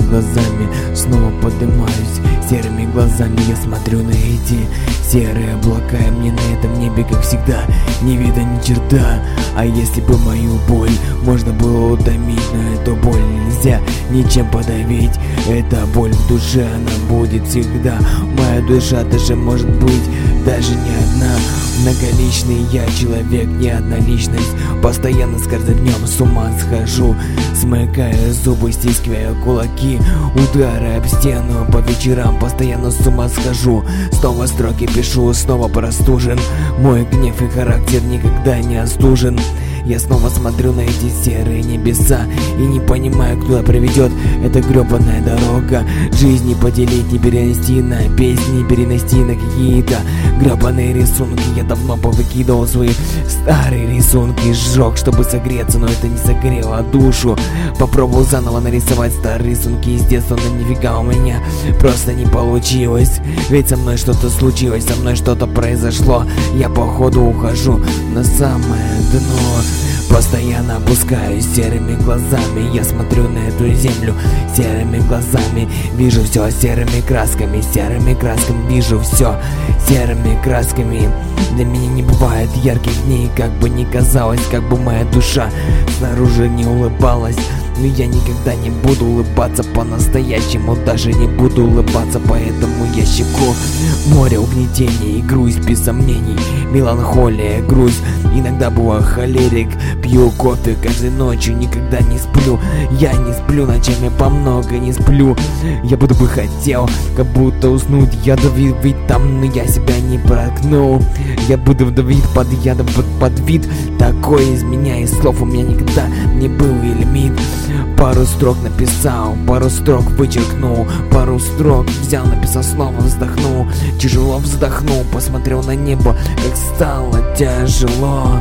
глазами снова поднимаюсь. Серыми глазами я смотрю на эти серые облака, и мне на этом небе, как всегда, не видно ни черта. А если бы мою боль можно было утомить, но эту боль нельзя ничем подавить. Эта боль в душе, она будет всегда. Моя душа даже может быть даже не одна. Многоличный я человек, не одна личность. Постоянно с каждым днем с ума схожу. Смыкая зубы, стискивая кулаки, удары об стену по вечерам. Постоянно с ума схожу. Снова строки пишу, снова простужен. Мой гнев и характер никогда не остужен. Я снова смотрю на эти серые небеса и не понимаю, куда приведет эта гребаная дорога. Жизнь не поделить, не перенести на песни, не перенести на какие-то гребаные рисунки. Я давно повыкидывал свои старые рисунки, сжег, чтобы согреться, но это не согрело душу. Попробовал заново нарисовать старые рисунки из детства, но нифига у меня просто не получилось. Ведь со мной что-то случилось, со мной что-то произошло. Я походу ухожу на самое дно. Постоянно опускаюсь серыми глазами. Я смотрю на эту землю серыми глазами. Вижу все серыми красками. Серыми красками вижу все серыми красками. Для меня не бывает ярких дней, как бы ни казалось, как бы моя душа снаружи не улыбалась. Но я никогда не буду улыбаться по-настоящему, даже не буду улыбаться по этому ящику. Море угнетений и грусть без сомнений, меланхолия, грусть. Иногда бываю холерик, пью кофе каждой ночью, никогда не сплю. Я не сплю ночами, по много не сплю. Я буду бы хотел, как будто уснуть. Я давил ведь там, но я себя не проткнул. Я буду давить под ядом, под вид. Такой из меня, из слов у меня никогда не был и лимит. Пару строк написал, пару строк вычеркнул, пару строк взял, написал, снова вздохнул. Тяжело вздохнул, посмотрел на небо, как стало тяжело.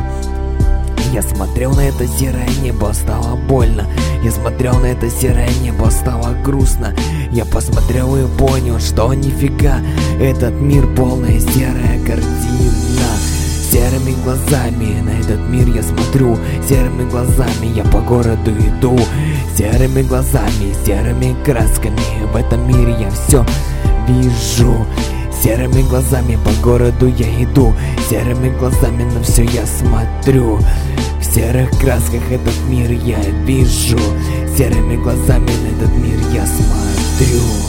Я смотрел на это серое небо, стало больно. Я смотрел на это серое небо, стало грустно. Я посмотрел и понял, что нифига, этот мир полная серая картина. Серыми глазами на этот мир я смотрю, серыми глазами я по городу иду. Серыми глазами, серыми красками в этом мире я все вижу. Серыми глазами по городу я иду, серыми глазами на все я смотрю. В серых красках этот мир я вижу, серыми глазами на этот мир я смотрю.